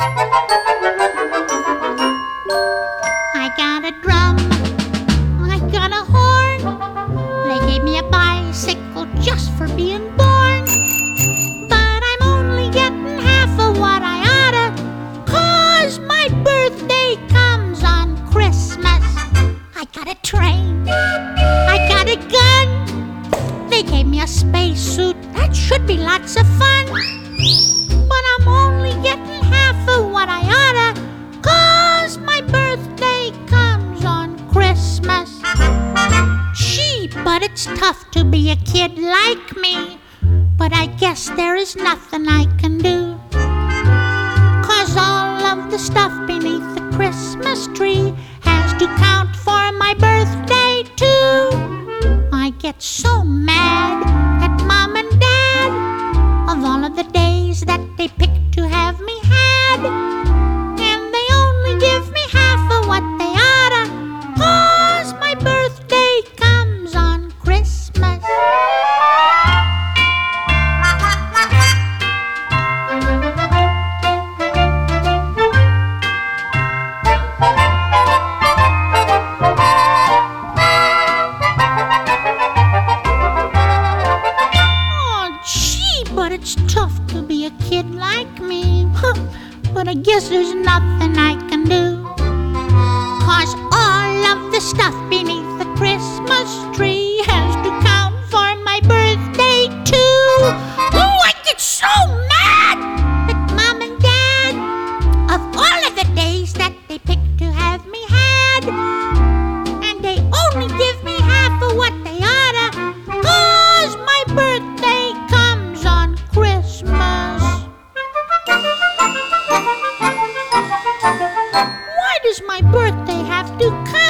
I got a drum, I got a horn. They gave me a bicycle just for being born. But I'm only getting half of what I oughta, 'cause my birthday comes on Christmas. I got a train, I got a gun. They gave me a spacesuit, that should be lots of fun. But I'm only getting half of what I oughta, 'cause my birthday comes on Christmas. Gee, but it's tough to be a kid like me. But I guess there is nothing I can do, 'cause all of the stuff beneath the Christmas tree has to count for my birthday too. I get so mad at Mom and Dad of all of the days that they picked to have me had, and they only give me half of what they oughta, 'cause my birthday comes on Christmas. But it's tough to be a kid like me. But I guess there's nothing I can do, 'cause all of the stuff beneath the Christmas tree has to count for my birthday too. Oh, I get so mad at Mom and Dad of all of the days that they picked to have me had, and they only give me half of what they oughta, 'cause my birthday comes on Christmas. Why does my birthday have to come